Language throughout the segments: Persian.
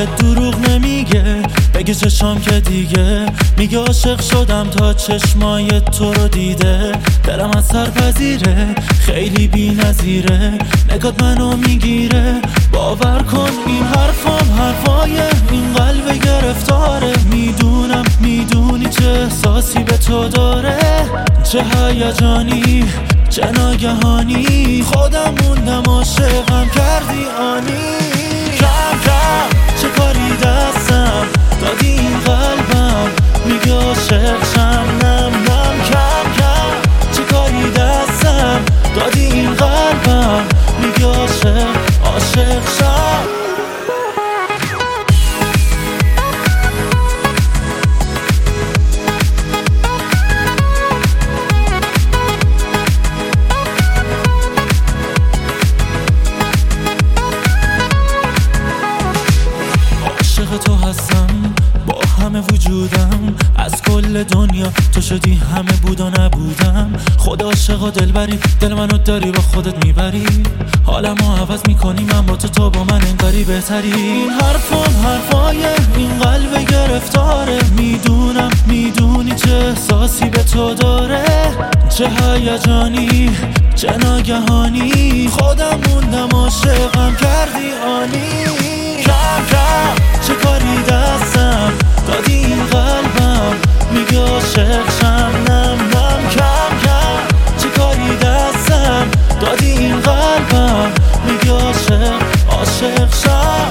دلت دروغ نمیگه، بگه چشام که دیگه میگه عاشق شدم تا چشمای تو رو دیده. دلم از سر پذیره، خیلی بی نظیره، نگات منو میگیره. باور کن این حرفام حرفای این قلب گرفتاره. میدونم میدونی چه احساسی به تو داره، چه هیجانی چه ناگهانی. خودم موندم عاشقم کردی آنی. کم کم چه کاری دستم دادی این قلبم میگه عاشق شم. نم نم کم کم چه کاری دستم دادی این قلبم میگه عاشق شم. عاشق تو هستم با همه وجودم، از کل دنیا تو شدی همه بود و نبودم. خدا عاشق و دلبری، دل منو داری با خودت میبری. حالمو عوض میکنی من با تو با من انگاری بهتری. این حرفم حرفای این قلب گرفتاره. میدونم میدونی چه احساسی به تو داره، چه هیجانی چه ناگهانی. خودم موندم عاشقم کردی آنی. کم کم چه کاری دستم دادی این قلبم میگه عاشق شم. نم نم کم کم چه کاری دستم دادی این قلبم میگه عاشق شم.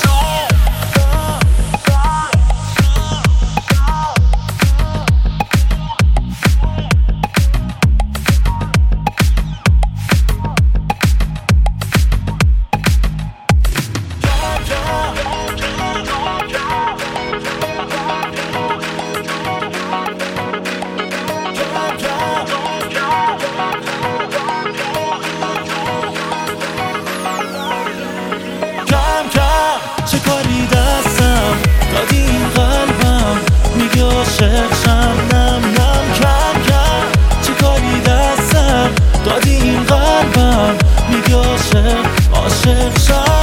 چه کاری دستم دادی این قلبم میگه عاشق شم. نم نم کم کم چه کاری دستم دادی این قلبم میگه عاشق شم.